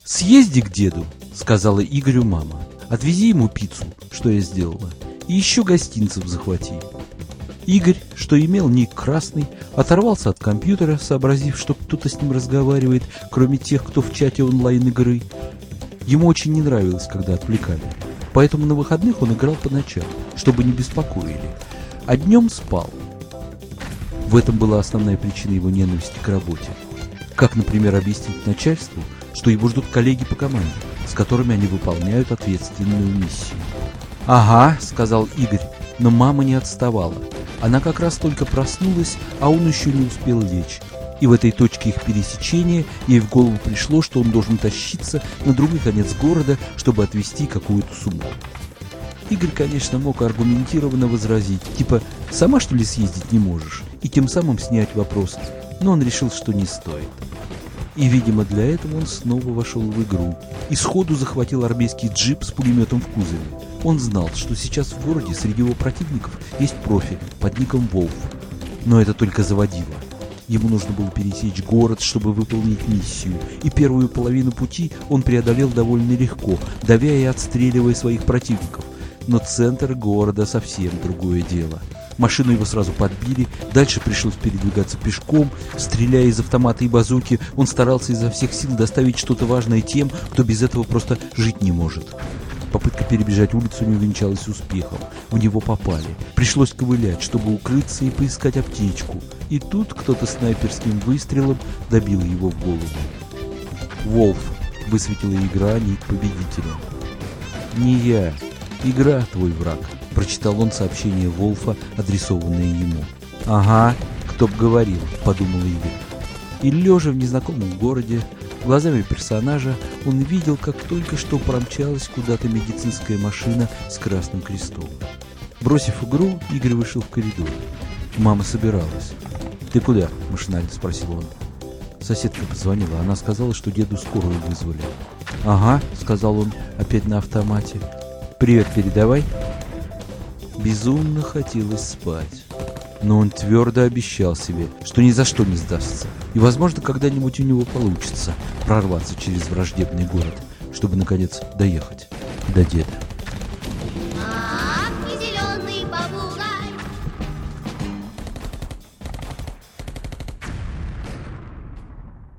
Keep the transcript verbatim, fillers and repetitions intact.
«Съезди к деду», — сказала Игорю мама. «Отвези ему пиццу, что я сделала, и еще гостинцев захвати». Игорь, что имел ник красный, оторвался от компьютера, сообразив, что кто-то с ним разговаривает, кроме тех, кто в чате онлайн-игры. Ему очень не нравилось, когда отвлекали, поэтому на выходных он играл по ночам, чтобы не беспокоили, а днем спал. В этом была основная причина его ненависти к работе. Как, например, объяснить начальству, что его ждут коллеги по команде, с которыми они выполняют ответственную миссию. «Ага», — сказал Игорь, но мама не отставала. Она как раз только проснулась, а он еще не успел лечь. И в этой точке их пересечения ей в голову пришло, что он должен тащиться на другой конец города, чтобы отвезти какую-то сумму. Игорь, конечно, мог аргументированно возразить, типа «сама что ли съездить не можешь?» и тем самым снять вопрос, но он решил, что не стоит. И, видимо, для этого он снова вошел в игру и сходу захватил армейский джип с пулеметом в кузове. Он знал, что сейчас в городе среди его противников есть профи под ником Волф, но это только заводило. Ему нужно было пересечь город, чтобы выполнить миссию, и первую половину пути он преодолел довольно легко, давя и отстреливая своих противников. Но центр города совсем другое дело. Машину его сразу подбили, дальше пришлось передвигаться пешком, стреляя из автомата и базуки. Он старался изо всех сил доставить что-то важное тем, кто без этого просто жить не может. Попытка перебежать улицу не увенчалась успехом. В него попали. Пришлось ковылять, чтобы укрыться и поискать аптечку. И тут кто-то снайперским выстрелом добил его в голову. «Волф», — высветила игра ник победителя. «Не я. Игра твой враг», — прочитал он сообщение Волфа, адресованное ему. «Ага, кто б говорил», — подумал Игорь. И лежа в незнакомом городе, глазами персонажа, он видел, как только что промчалась куда-то медицинская машина с красным крестом. Бросив игру, Игорь вышел в коридор. Мама собиралась. «Ты куда?» – машинально спросил он. Соседка позвонила. Она сказала, что деду скорую вызвали. «Ага», – сказал он, опять на автомате. «Привет передавай». Безумно хотелось спать. Но он твердо обещал себе, что ни за что не сдастся. И, возможно, когда-нибудь у него получится прорваться через враждебный город, чтобы, наконец, доехать до деда.